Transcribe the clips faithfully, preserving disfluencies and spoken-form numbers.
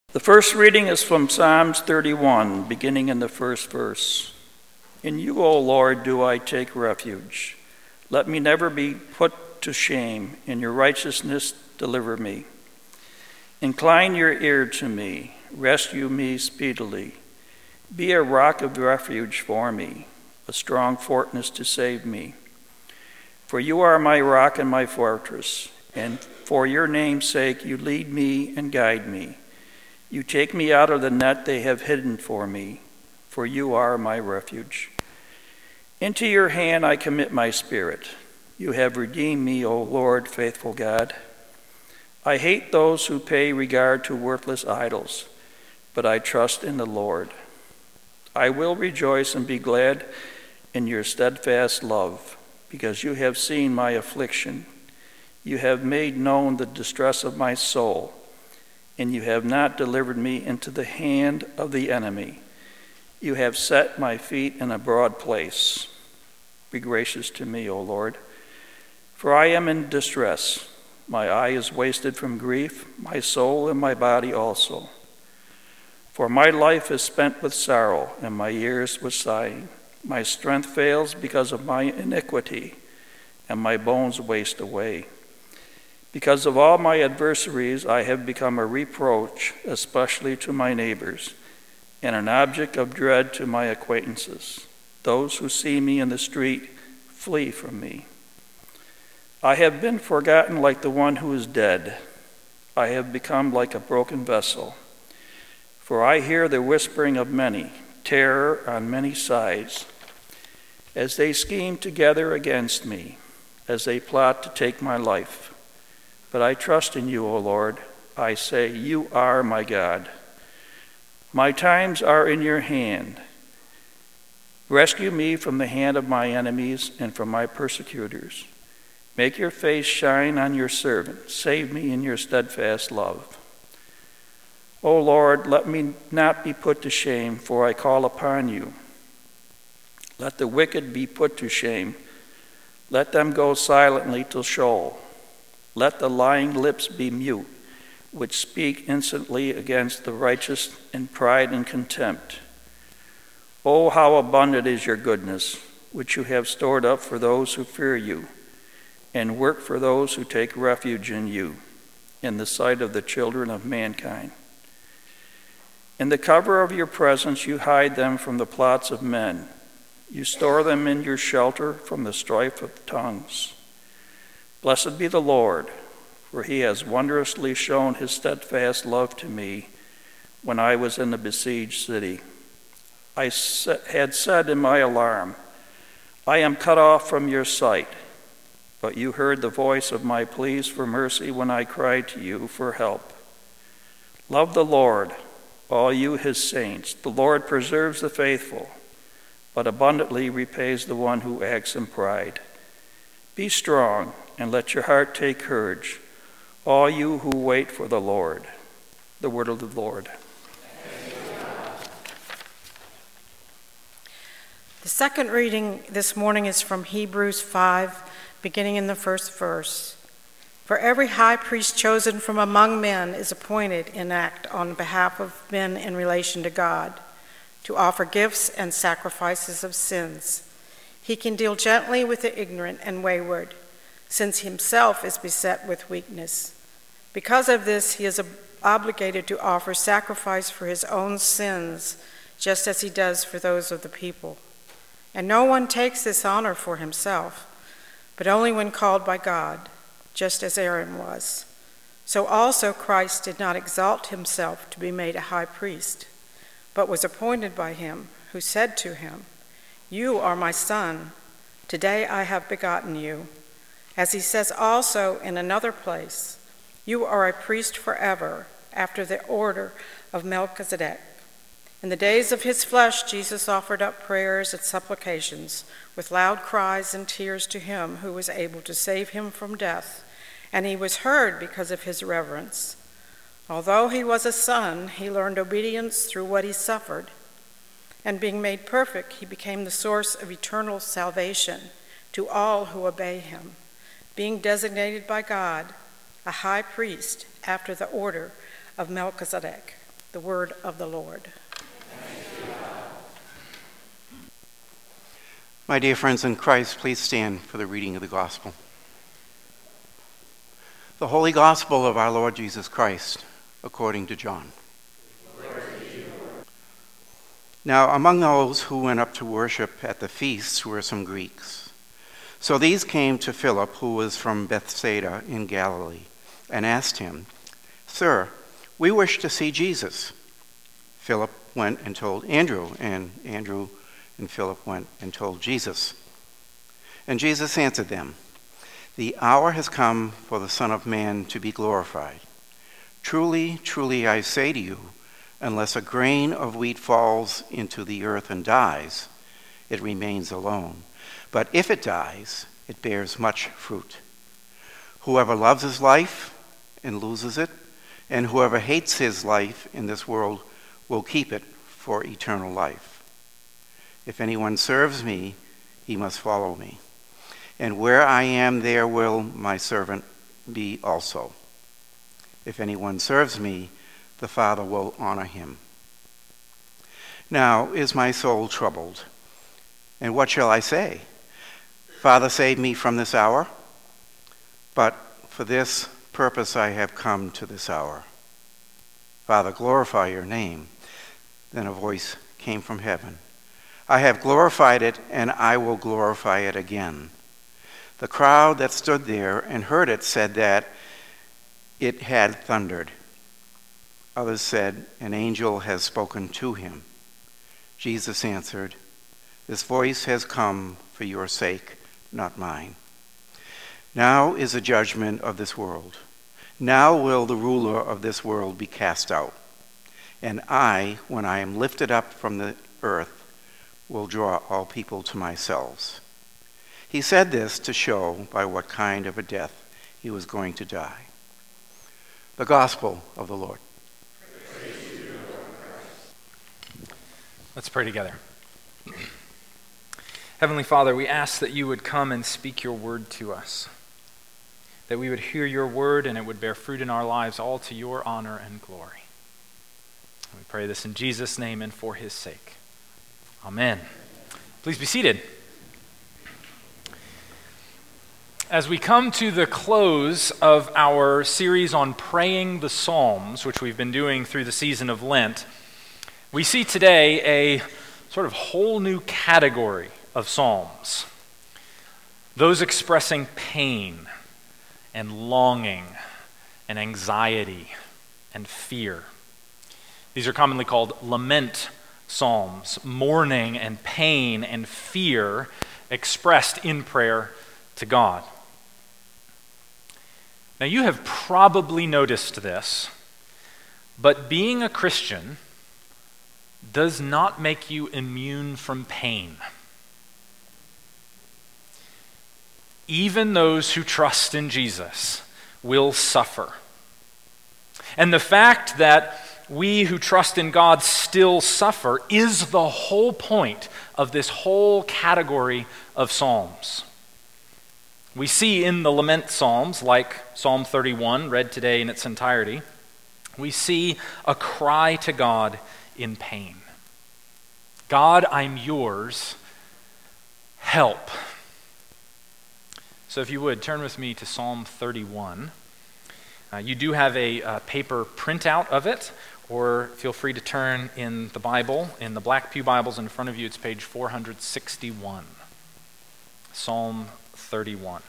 The first reading is from Psalms thirty-one, beginning in the first verse. In you, O Lord, do I take refuge. Let me never be put to shame. In your righteousness, deliver me. Incline your ear to me. Rescue me speedily. Be a rock of refuge for me, a strong fortress to save me. For you are my rock and my fortress, and for your name's sake you lead me and guide me. You take me out of the net they have hidden for me, for you are my refuge. Into your hand I commit my spirit. You have redeemed me, O Lord, faithful God. I hate those who pay regard to worthless idols, but I trust in the Lord. I will rejoice and be glad in your steadfast love, because you have seen my affliction. You have made known the distress of my soul, and you have not delivered me into the hand of the enemy. You have set my feet in a broad place. Be gracious to me, O Lord, for I am in distress. My eye is wasted from grief, my soul and my body also. For my life is spent with sorrow, and my years with sighing. My strength fails because of my iniquity, and my bones waste away. Because of all my adversaries, I have become a reproach, especially to my neighbors, and an object of dread to my acquaintances. Those who see me in the street flee from me. I have been forgotten like the one who is dead. I have become like a broken vessel. For I hear the whispering of many, terror on many sides, as they scheme together against me, as they plot to take my life. But I trust in you, O Lord. I say, you are my God. My times are in your hand. Rescue me from the hand of my enemies and from my persecutors. Make your face shine on your servant. Save me in your steadfast love. O Lord, let me not be put to shame, for I call upon you. Let the wicked be put to shame. Let them go silently till Sheol. Let the lying lips be mute, which speak insolently against the righteous in pride and contempt. Oh, how abundant is your goodness, which you have stored up for those who fear you, and work for those who take refuge in you, in the sight of the children of mankind. In the cover of your presence you hide them from the plots of men. You store them in your shelter from the strife of tongues. Blessed be the Lord, for he has wondrously shown his steadfast love to me when I was in the besieged city. I had said in my alarm, I am cut off from your sight, but you heard the voice of my pleas for mercy when I cried to you for help. Love the Lord, all you his saints. The Lord preserves the faithful, but abundantly repays the one who acts in pride. Be strong and let your heart take courage, all you who wait for the Lord. The word of the Lord. The second reading this morning is from Hebrews five, beginning in the first verse. For every high priest chosen from among men is appointed in act on behalf of men in relation to God, to offer gifts and sacrifices of sins. He can deal gently with the ignorant and wayward, since himself is beset with weakness. Because of this, he is obligated to offer sacrifice for his own sins, just as he does for those of the people. And no one takes this honor for himself, but only when called by God, just as Aaron was. So also Christ did not exalt himself to be made a high priest, but was appointed by him, who said to him, You are my son, today I have begotten you. As he says also in another place, You are a priest forever, after the order of Melchizedek. In the days of his flesh, Jesus offered up prayers and supplications with loud cries and tears to him who was able to save him from death, and he was heard because of his reverence. Although he was a son, he learned obedience through what he suffered, and being made perfect, he became the source of eternal salvation to all who obey him, being designated by God a high priest after the order of Melchizedek. The word of the Lord. My dear friends in Christ, please stand for the reading of the gospel. The Holy Gospel of our Lord Jesus Christ, according to John. Now, among those who went up to worship at the feasts were some Greeks. So these came to Philip, who was from Bethsaida in Galilee, and asked him, "Sir, we wish to see Jesus." Philip went and told Andrew, and Andrew and Philip went and told Jesus. And Jesus answered them, "The hour has come for the Son of Man to be glorified. Truly, truly, I say to you, unless a grain of wheat falls into the earth and dies, it remains alone. But if it dies, it bears much fruit. Whoever loves his life and loses it, and whoever hates his life in this world will keep it for eternal life. If anyone serves me, he must follow me. And where I am, there will my servant be also. If anyone serves me, the Father will honor him. Now is my soul troubled, and what shall I say? Father, save me from this hour. But for this purpose I have come to this hour. Father, glorify your name." Then a voice came from heaven. "I have glorified it, and I will glorify it again." The crowd that stood there and heard it said that it had thundered. Others said, "An angel has spoken to him." Jesus answered, "This voice has come for your sake, not mine. Now is the judgment of this world. Now will the ruler of this world be cast out. And I, when I am lifted up from the earth, will draw all people to myself." He said this to show by what kind of a death he was going to die. The Gospel of the Lord. Let's pray together. Heavenly Father, we ask that you would come and speak your word to us, that we would hear your word and it would bear fruit in our lives, all to your honor and glory. We pray this in Jesus' name and for his sake. Amen. Please be seated. As we come to the close of our series on praying the Psalms, which we've been doing through the season of Lent, we see today a sort of whole new category of psalms. Those expressing pain and longing and anxiety and fear. These are commonly called lament psalms, mourning and pain and fear expressed in prayer to God. Now, you have probably noticed this, but being a Christian does not make you immune from pain. Even those who trust in Jesus will suffer. And the fact that we who trust in God still suffer is the whole point of this whole category of psalms. We see in the lament psalms, like Psalm thirty-one, read today in its entirety, we see a cry to God in pain. God, I'm yours. Help. So if you would, turn with me to Psalm thirty-one. Uh, you do have a uh, paper printout of it, or feel free to turn in the Bible, in the Black Pew Bibles in front of you, it's page four hundred sixty-one. Psalm thirty-one.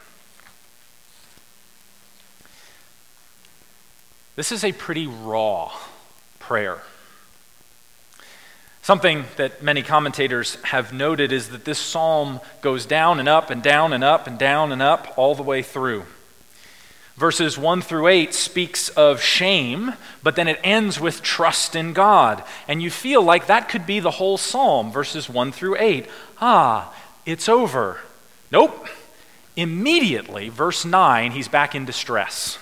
This is a pretty raw prayer. Something that many commentators have noted is that this psalm goes down and up and down and up and down and up all the way through. Verses one through eight speaks of shame, but then it ends with trust in God. And you feel like that could be the whole psalm, verses one through eight. Ah, it's over. Nope. Immediately, verse nine, he's back in distress.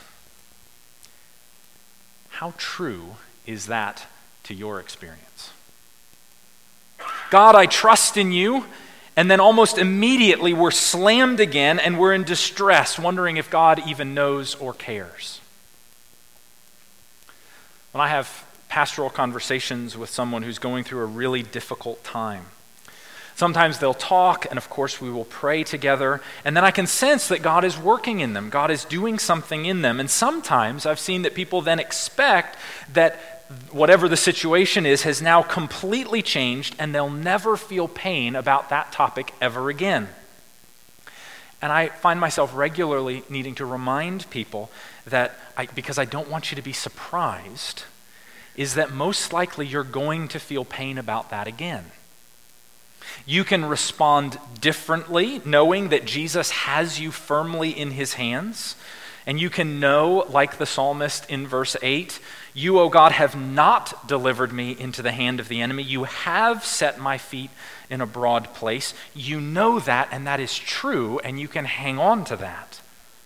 How true is that to your experience? God, I trust in you, and then almost immediately we're slammed again and we're in distress, wondering if God even knows or cares. When I have pastoral conversations with someone who's going through a really difficult time. Sometimes they'll talk, and of course we will pray together, and then I can sense that God is working in them. God is doing something in them. And sometimes I've seen that people then expect that whatever the situation is has now completely changed, and they'll never feel pain about that topic ever again. And I find myself regularly needing to remind people that, I, because I don't want you to be surprised, is that most likely you're going to feel pain about that again. You can respond differently, knowing that Jesus has you firmly in his hands. And you can know, like the psalmist in verse eight, you, O God, have not delivered me into the hand of the enemy. You have set my feet in a broad place. You know that, and that is true, and you can hang on to that.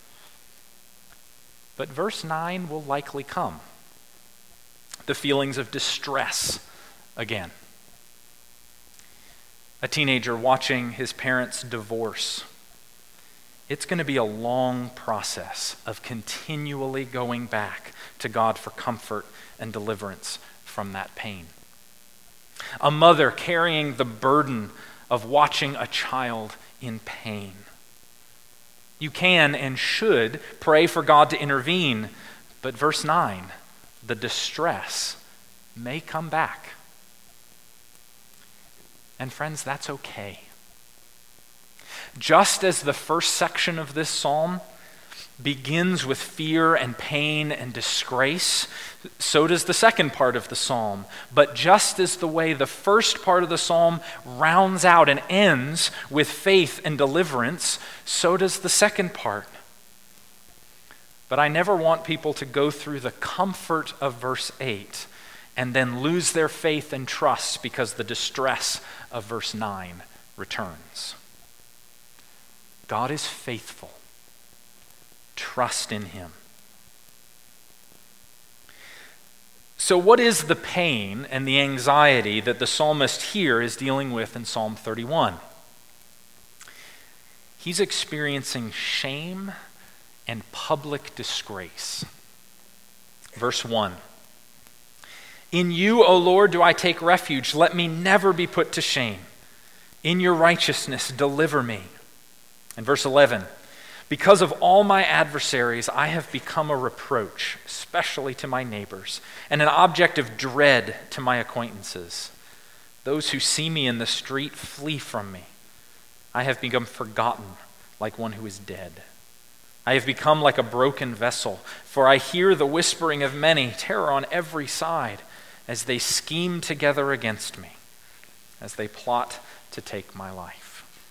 But verse nine will likely come. The feelings of distress again. A teenager watching his parents divorce. It's going to be a long process of continually going back to God for comfort and deliverance from that pain. A mother carrying the burden of watching a child in pain. You can and should pray for God to intervene, but verse nine, the distress may come back. And friends, that's okay. Just as the first section of this psalm begins with fear and pain and disgrace, so does the second part of the psalm. But just as the way the first part of the psalm rounds out and ends with faith and deliverance, so does the second part. But I never want people to go through the comfort of verse eight and then lose their faith and trust because the distress of verse nine returns. God is faithful. Trust in him. So what is the pain and the anxiety that the psalmist here is dealing with in Psalm thirty-one? He's experiencing shame and public disgrace. Verse one. In you, O Lord, do I take refuge. Let me never be put to shame. In your righteousness, deliver me. And verse eleven, because of all my adversaries, I have become a reproach, especially to my neighbors, and an object of dread to my acquaintances. Those who see me in the street flee from me. I have become forgotten like one who is dead. I have become like a broken vessel, for I hear the whispering of many, terror on every side, as they scheme together against me, as they plot to take my life.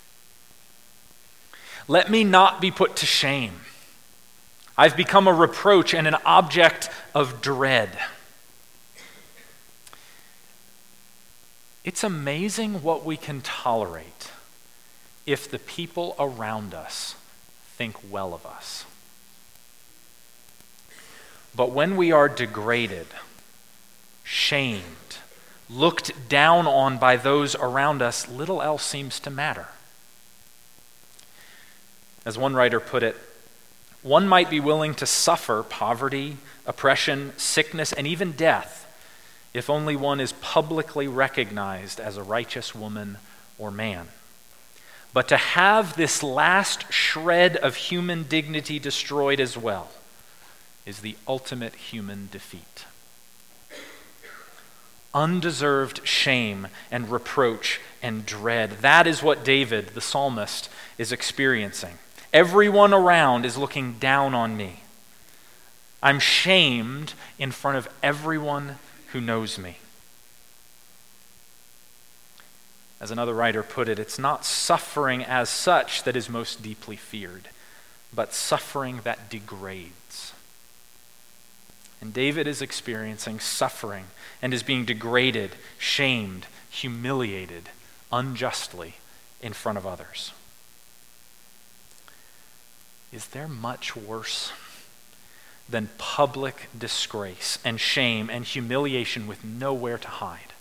Let me not be put to shame. I've become a reproach and an object of dread. It's amazing what we can tolerate if the people around us think well of us. But when we are degraded, shamed, looked down on by those around us, little else seems to matter. As one writer put it, one might be willing to suffer poverty, oppression, sickness, and even death if only one is publicly recognized as a righteous woman or man. But to have this last shred of human dignity destroyed as well is the ultimate human defeat. Undeserved shame and reproach and dread. That is what David, the psalmist, is experiencing. Everyone around is looking down on me. I'm shamed in front of everyone who knows me. As another writer put it, it's not suffering as such that is most deeply feared, but suffering that degrades. And David is experiencing suffering and is being degraded, shamed, humiliated, unjustly in front of others. Is there much worse than public disgrace and shame and humiliation with nowhere to hide?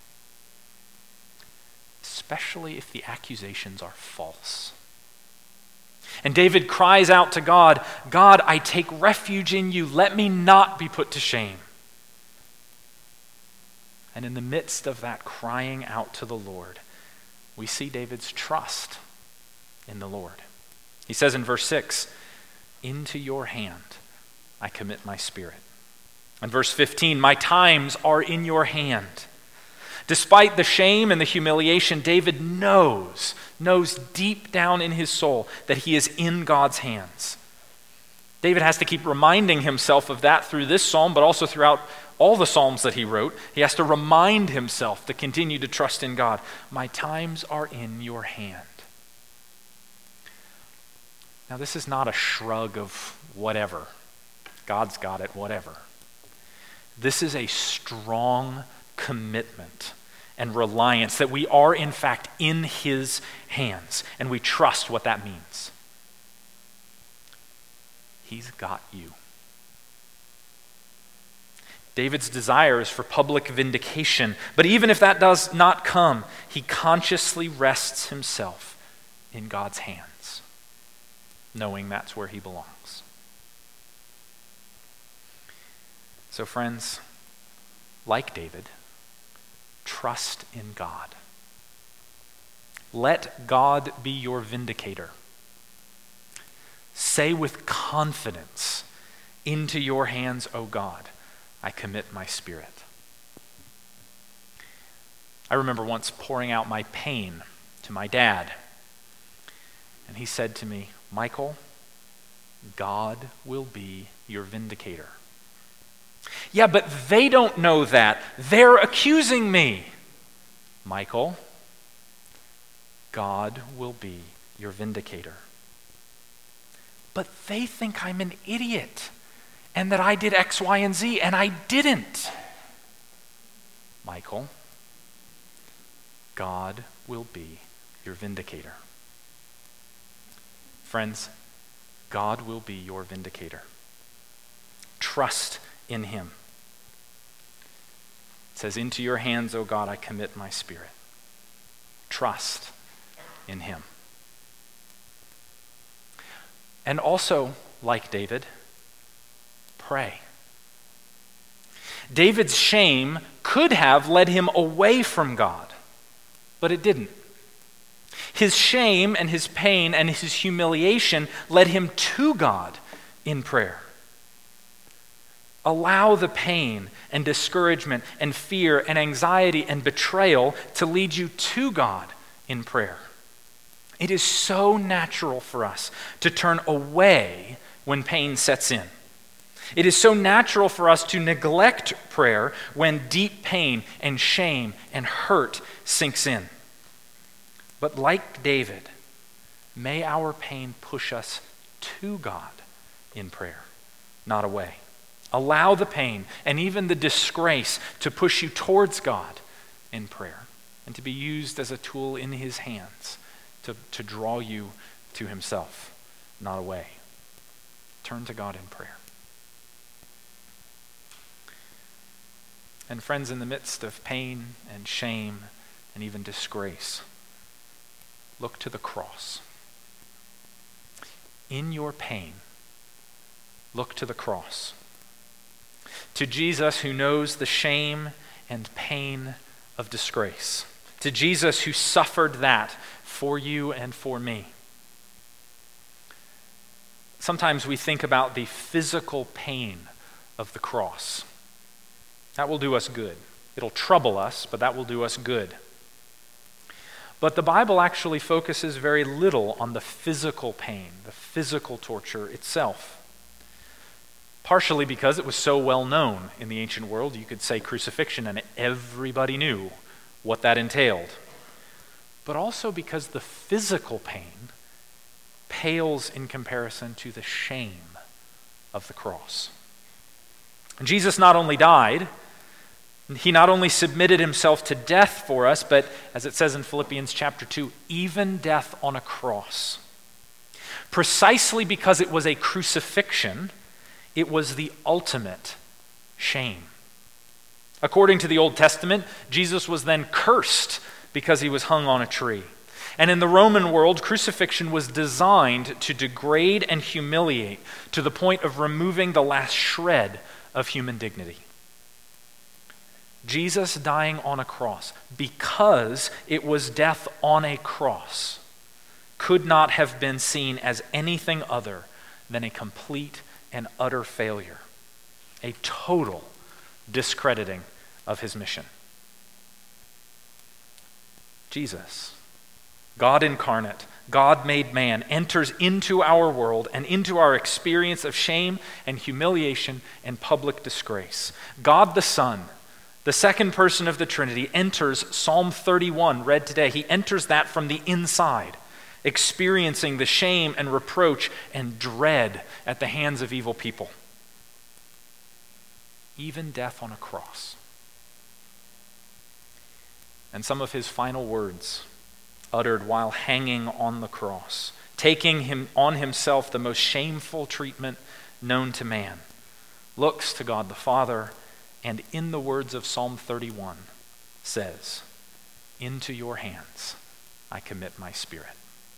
Especially if the accusations are false. And David cries out to God, God, I take refuge in you. Let me not be put to shame. And in the midst of that crying out to the Lord, we see David's trust in the Lord. He says in verse six, "Into your hand I commit my spirit." In verse fifteen, "My times are in your hand." Despite the shame and the humiliation, David knows, knows deep down in his soul that he is in God's hands. David has to keep reminding himself of that through this psalm, but also throughout all the psalms that he wrote. He has to remind himself to continue to trust in God. My times are in your hand. Now, this is not a shrug of whatever. God's got it, whatever. This is a strong commitment and reliance that we are, in fact, in his hands, and we trust what that means. He's got you. David's desire is for public vindication, but even if that does not come, he consciously rests himself in God's hands, knowing that's where he belongs. So, friends, like David, trust in God. Let God be your vindicator. Say with confidence, "Into your hands, O God, I commit my spirit." I remember once pouring out my pain to my dad, and he said to me, "Michael, God will be your vindicator." "Yeah, but they don't know that. They're accusing me." "Michael, God will be your vindicator." "But they think I'm an idiot and that I did X, Y, and Z, and I didn't." "Michael, God will be your vindicator." Friends, God will be your vindicator. Trust in him. It says, "Into your hands, O God, I commit my spirit." Trust in him. And also, like David, pray. David's shame could have led him away from God, but it didn't. His shame and his pain and his humiliation led him to God in prayer. Allow the pain and discouragement and fear and anxiety and betrayal to lead you to God in prayer. It is so natural for us to turn away when pain sets in. It is so natural for us to neglect prayer when deep pain and shame and hurt sinks in. But like David, may our pain push us to God in prayer, not away. Allow the pain and even the disgrace to push you towards God in prayer and to be used as a tool in his hands to, to draw you to himself, not away. Turn to God in prayer. And friends, in the midst of pain and shame and even disgrace, look to the cross. In your pain, look to the cross. To Jesus, who knows the shame and pain of disgrace. To Jesus, who suffered that for you and for me. Sometimes we think about the physical pain of the cross. That will do us good. It'll trouble us, but that will do us good. But the Bible actually focuses very little on the physical pain, the physical torture itself. Partially because it was so well known in the ancient world, you could say crucifixion, and everybody knew what that entailed. But also because the physical pain pales in comparison to the shame of the cross. And Jesus not only died, he not only submitted himself to death for us, but as it says in Philippians chapter two, even death on a cross. Precisely because it was a crucifixion, it was the ultimate shame. According to the Old Testament, Jesus was then cursed because he was hung on a tree. And in the Roman world, crucifixion was designed to degrade and humiliate to the point of removing the last shred of human dignity. Jesus dying on a cross, because it was death on a cross, could not have been seen as anything other than a complete and utter failure, a total discrediting of his mission. Jesus, God incarnate, God made man, enters into our world and into our experience of shame and humiliation and public disgrace. God the Son, the second person of the Trinity, enters Psalm thirty-one, read today. He enters that from the inside, experiencing the shame and reproach and dread at the hands of evil people. Even death on a cross. And some of his final words, uttered while hanging on the cross, taking him on himself the most shameful treatment known to man, looks to God the Father, and in the words of Psalm thirty-one says, "Into your hands I commit my spirit."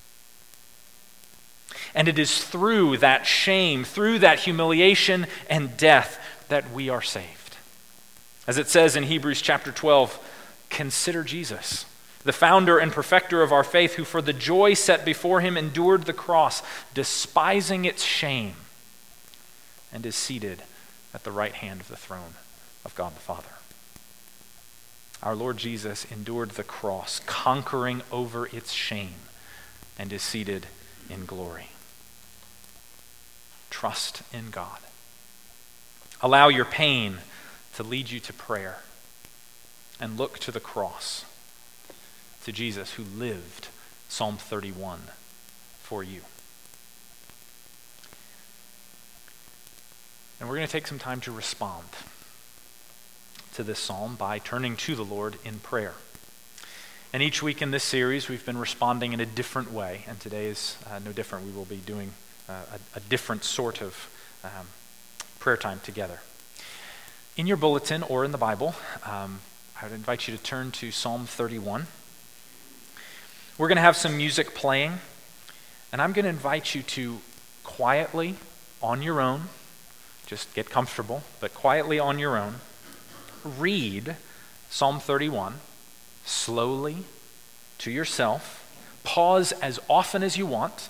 And it is through that shame, through that humiliation and death, that we are saved. As it says in Hebrews chapter twelve, consider Jesus, the founder and perfecter of our faith, who for the joy set before him endured the cross, despising its shame, and is seated at the right hand of the throne of God the Father. Our Lord Jesus endured the cross, conquering over its shame, and is seated in glory. Trust in God. Allow your pain to lead you to prayer, and look to the cross, to Jesus who lived Psalm thirty-one for you. And we're going to take some time to respond to this psalm by turning to the Lord in prayer. And each week in this series, we've been responding in a different way, and today is uh, no different. We will be doing uh, a, a different sort of um, prayer time together. In your bulletin or in the Bible, um, I would invite you to turn to Psalm thirty-one. We're going to have some music playing, and I'm going to invite you to quietly, on your own, just get comfortable, but quietly on your own, read Psalm thirty-one slowly to yourself. Pause as often as you want,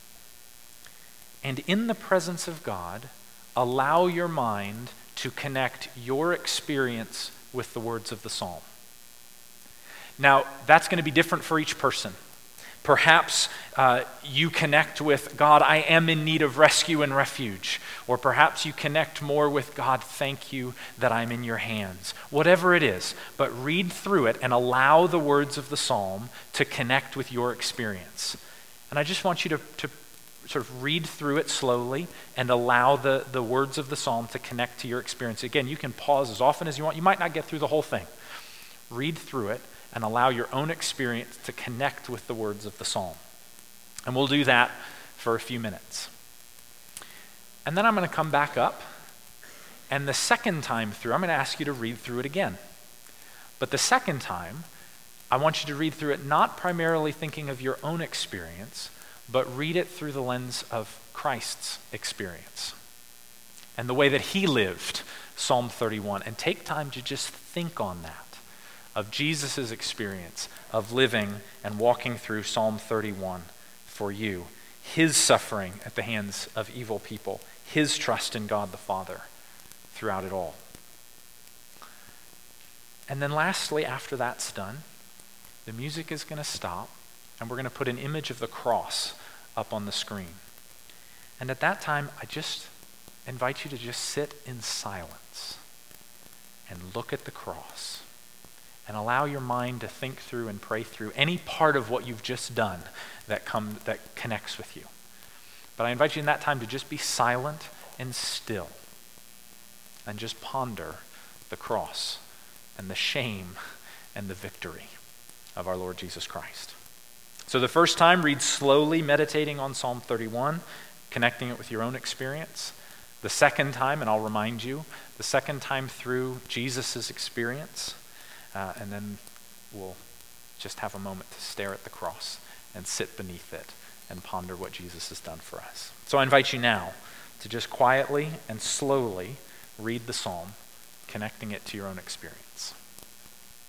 and in the presence of God, allow your mind to connect your experience with the words of the psalm. Now, that's going to be different for each person. Perhaps uh, you connect with, God, I am in need of rescue and refuge. Or perhaps you connect more with, God, thank you that I'm in your hands. Whatever it is, but read through it and allow the words of the psalm to connect with your experience. And I just want you to, to sort of read through it slowly and allow the, the words of the psalm to connect to your experience. Again, you can pause as often as you want. You might not get through the whole thing. Read through it and allow your own experience to connect with the words of the psalm. And we'll do that for a few minutes. And then I'm going to come back up, and the second time through, I'm going to ask you to read through it again. But the second time, I want you to read through it not primarily thinking of your own experience, but read it through the lens of Christ's experience and the way that he lived Psalm thirty-one. And take time to just think on that, of Jesus' experience of living and walking through Psalm thirty-one for you, his suffering at the hands of evil people, his trust in God the Father throughout it all. And then lastly, after that's done, the music is going to stop, and we're going to put an image of the cross up on the screen. And at that time, I just invite you to just sit in silence and look at the cross and allow your mind to think through and pray through any part of what you've just done that come that connects with you. But I invite you in that time to just be silent and still and just ponder the cross and the shame and the victory of our Lord Jesus Christ. So the first time, read slowly, meditating on Psalm thirty-one, connecting it with your own experience. The second time, and I'll remind you, the second time through Jesus' experience, uh, and then we'll just have a moment to stare at the cross and sit beneath it and ponder what Jesus has done for us. So I invite you now to just quietly and slowly read the psalm, connecting it to your own experience.